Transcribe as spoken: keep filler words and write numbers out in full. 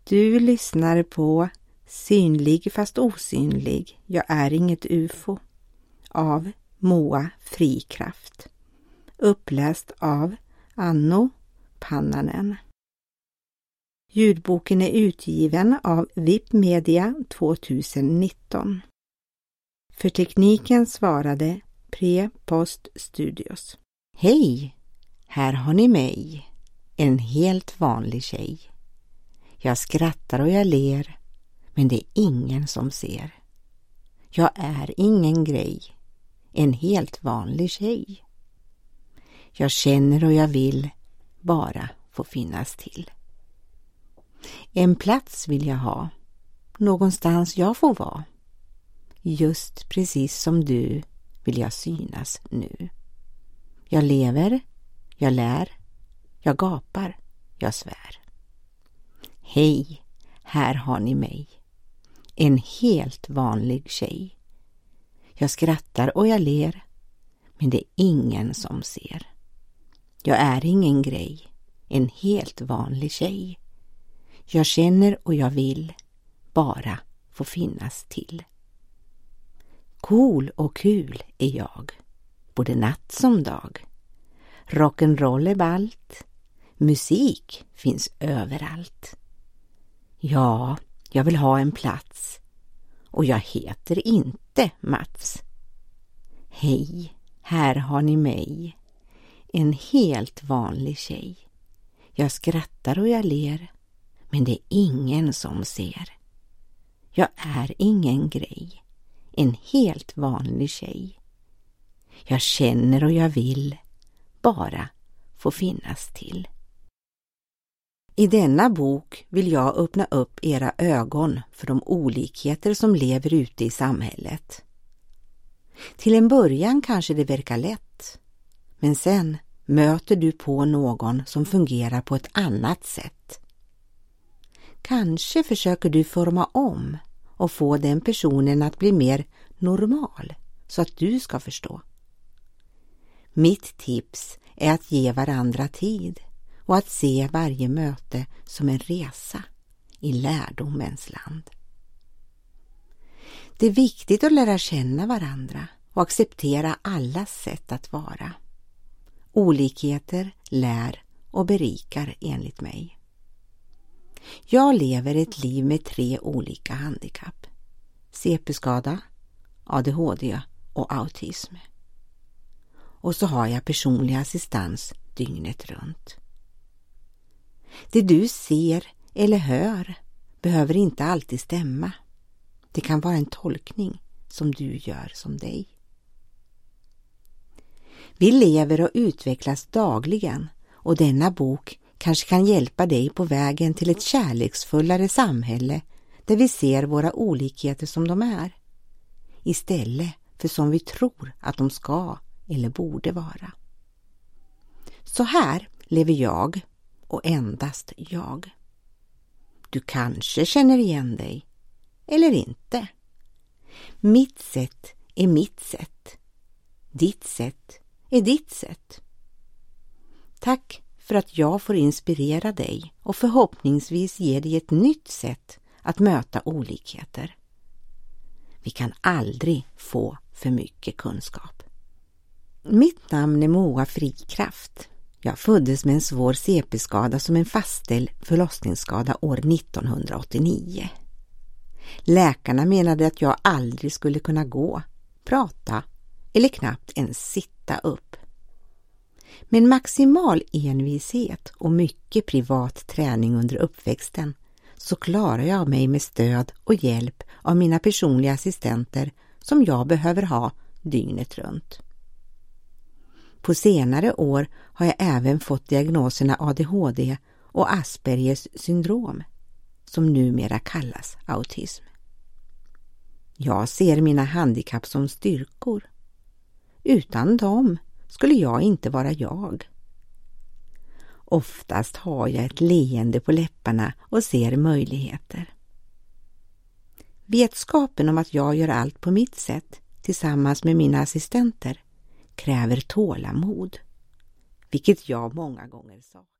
Du lyssnar på Synlig fast osynlig, jag är inget U F O av Moa Frikraft. Uppläst av Anno Pannanen. Ljudboken är utgiven av V I P Media tjugonitton. För tekniken svarade Pre-Post Studios. Hej, här har ni mig, en helt vanlig tjej. Jag skrattar och jag ler, men det är ingen som ser. Jag är ingen grej, en helt vanlig tjej. Jag känner och jag vill bara få finnas till. En plats vill jag ha, någonstans jag får vara. Just precis som du vill jag synas nu. Jag lever, jag lär, jag gapar, jag svär. Hej, här har ni mig. En helt vanlig tjej. Jag skrattar och jag ler, men det är ingen som ser. Jag är ingen grej, en helt vanlig tjej. Jag känner och jag vill bara få finnas till. Cool och kul är jag, både natt som dag. Rock'n'roll är ballt, musik finns överallt. Ja, jag vill ha en plats och jag heter inte Mats. Hej, här har ni mig, en helt vanlig tjej. Jag skrattar och jag ler, men det är ingen som ser. Jag är ingen grej, en helt vanlig tjej. Jag känner och jag vill bara få finnas till. I denna bok vill jag öppna upp era ögon för de olikheter som lever ute i samhället. Till en början kanske det verkar lätt, men sen möter du på någon som fungerar på ett annat sätt. Kanske försöker du forma om och få den personen att bli mer normal så att du ska förstå. Mitt tips är att ge varandra tid och att se varje möte som en resa i lärdomens land. Det är viktigt att lära känna varandra och acceptera allas sätt att vara. Olikheter lär och berikar enligt mig. Jag lever ett liv med tre olika handikapp. C P-skada, A D H D och autism. Och så har jag personlig assistans dygnet runt. Det du ser eller hör behöver inte alltid stämma. Det kan vara en tolkning som du gör som dig. Vi lever och utvecklas dagligen och denna bok kanske kan hjälpa dig på vägen till ett kärleksfullare samhälle där vi ser våra olikheter som de är, istället för som vi tror att de ska eller borde vara. Så här lever jag och endast jag. Du kanske känner igen dig, eller inte. Mitt sätt är mitt sätt. Ditt sätt är ditt sätt. Tack för att jag får inspirera dig och förhoppningsvis ge dig ett nytt sätt att möta olikheter. Vi kan aldrig få för mycket kunskap. Mitt namn är Moa Frikraft. Jag föddes med en svår C P-skada som en fastställd förlossningsskada år nittonhundraåttionio. Läkarna menade att jag aldrig skulle kunna gå, prata eller knappt ens sitta upp. Med maximal envishet och mycket privat träning under uppväxten så klarar jag mig med stöd och hjälp av mina personliga assistenter som jag behöver ha dygnet runt. På senare år har jag även fått diagnoserna A D H D och Aspergers syndrom, som numera kallas autism. Jag ser mina handikapp som styrkor. Utan dem skulle jag inte vara jag. Oftast har jag ett leende på läpparna och ser möjligheter. Vetskapen om att jag gör allt på mitt sätt tillsammans med mina assistenter kräver tålamod, vilket jag många gånger saknar.